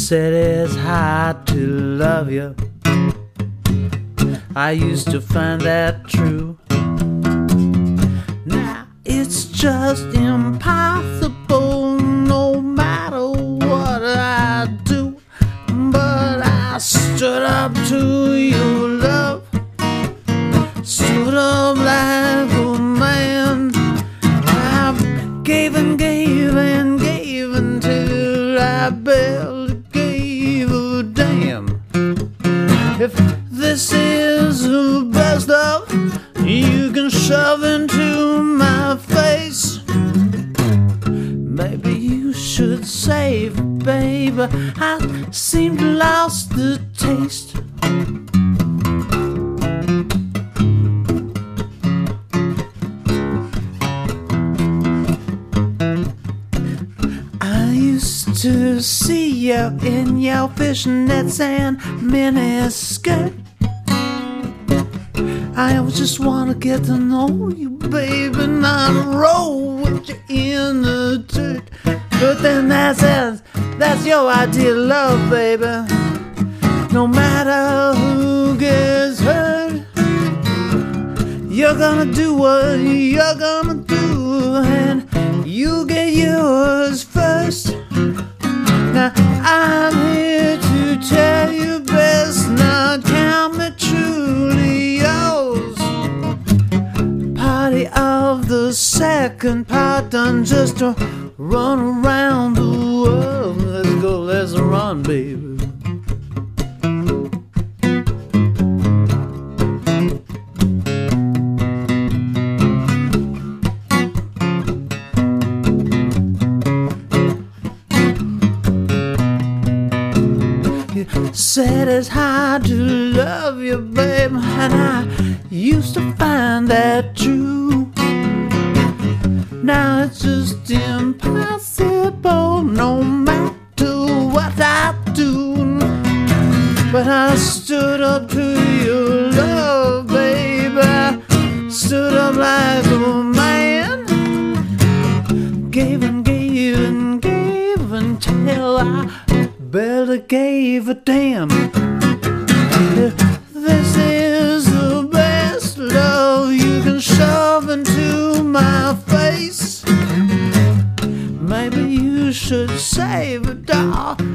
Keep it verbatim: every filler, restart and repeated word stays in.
said it's hard to love you. I used to find that true. Now it's just impossible, no matter what I do. But I stood up to your love, stood up like a man. I gave and gave and gave until I barely gave a damn. If this is the best of you can shove into my face, maybe you should save it, baby. I seem to lost the taste. I used to see you in your fishnets and mini skirt. I just wanna get to know you, baby, not roll with you in the dirt. But then that's it, that's your idea of love, baby. No matter who gets hurt, you're gonna do what you're gonna do, and you get yours first. Now I'm here to tell you best not count me truly yours. Party of the second part done just to run around the world. Let's go, let's run, baby. Said it's hard to love you, babe, and I used to find that true. Now it's just impossible, no matter what I do. But I stood up to your love, baby. I stood up like a man, gave and gave and gave until I barely gave a damn. This is the best love you can shove into my face. Maybe you should save it, doll.